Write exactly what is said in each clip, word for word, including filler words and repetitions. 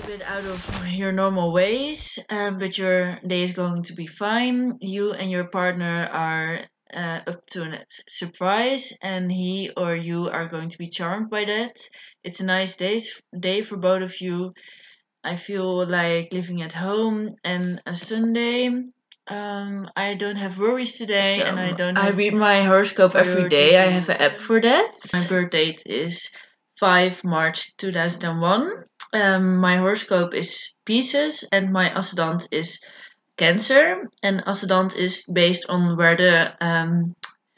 bit out of your normal ways, um, but your day is going to be fine. You and your partner are uh, up to a surprise, and he or you are going to be charmed by that. It's a nice day, day for both of you. I feel like living at home and a Sunday. Um, I don't have worries today, so, and I don't. I read my horoscope every day. I have an app for that. My birth date is five March two thousand one. Um, my horoscope is Pisces, and my ascendant is Cancer. And ascendant is based on where the um,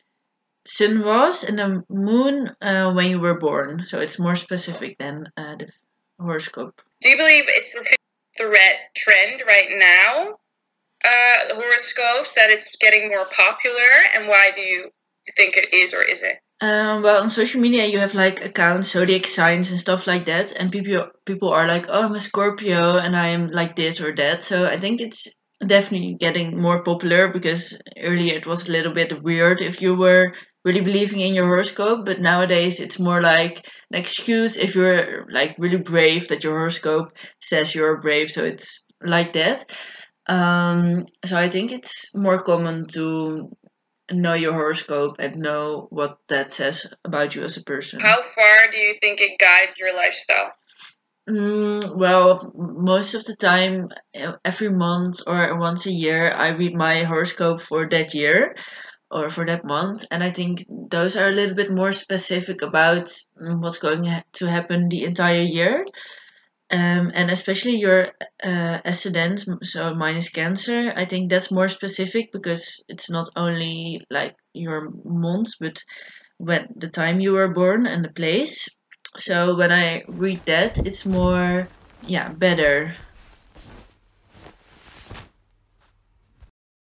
sun was and the moon uh, when you were born. So it's more specific than uh, the horoscope. Do you believe it's the threat trend right now, uh, horoscopes, that it's getting more popular? And why do you think it is or isn't? Um, well, on social media you have like accounts, zodiac signs and stuff like that, and people people are like, oh, I'm a Scorpio and I'm like this or that. So I think it's definitely getting more popular, because earlier it was a little bit weird if you were really believing in your horoscope, but nowadays it's more like an excuse if you're like really brave, that your horoscope says you're brave, so it's like that. Um, so I think it's more common to know your horoscope and know what that says about you as a person. How far do you think it guides your lifestyle? Mm, well, most of the time, every month or once a year, I read my horoscope for that year or for that month, and I think those are a little bit more specific about what's going ha- to happen the entire year. Um, and especially your uh, ascendant, so mine is Cancer. I think that's more specific because it's not only like your month, but when the time you were born and the place. So when I read that, it's more, yeah, better.